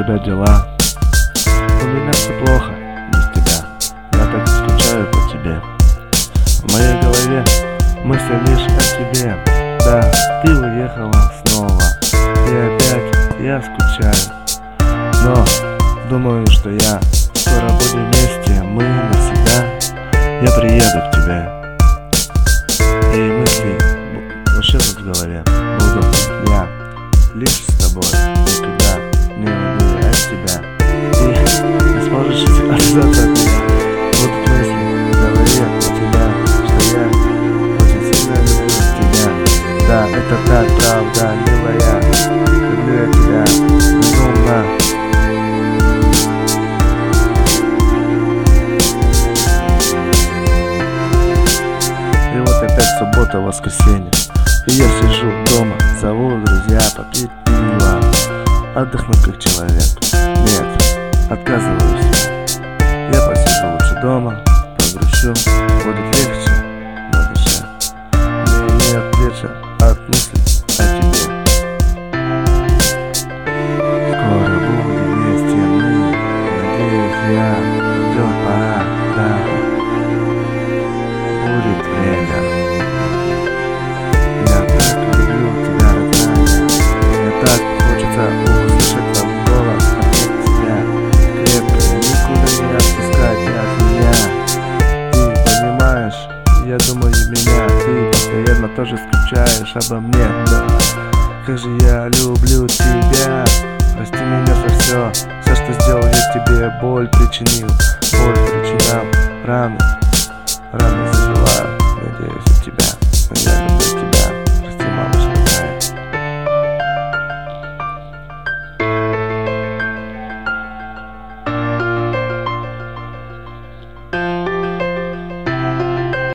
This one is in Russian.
тебя дела? У меня все плохо без тебя. Я так скучаю по тебе. В моей голове мысли лишь о тебе. Да, ты уехала снова, и опять я скучаю. Но думаю, что скоро будем вместе, мы навсегда. Я приеду к тебе, и мысли вообще тут в голове буду я лишь с тобой, никогда не уйду я от тебя. И не сможешь отказаться от меня. Будут мысли в голове у тебя, что я очень сильно люблю тебя. Да, это так, правда, милая. Люблю я тебя безумно. И вот опять суббота, воскресенье, и я сижу дома, зову друзья попить пиво, отдохнуть как человек. Нет, отказываюсь я посижу лучше дома, погрущу, будет легче на душе. Мне не отвлечься от мыслей о тебе. Скоро будем вместе мы, надеюсь идет пора, да, будет время. Я так люблю тебя, родная, мне так хочется услышать твой голос от тебя. Крепко, никуда не отпускать от меня. Ты понимаешь, я думаю меня, ты постоянно тоже скучаешь обо мне, да. Как же я люблю тебя. Прости меня за все, что сделал я тебе, боль причинял, раны заживают, надеюсь.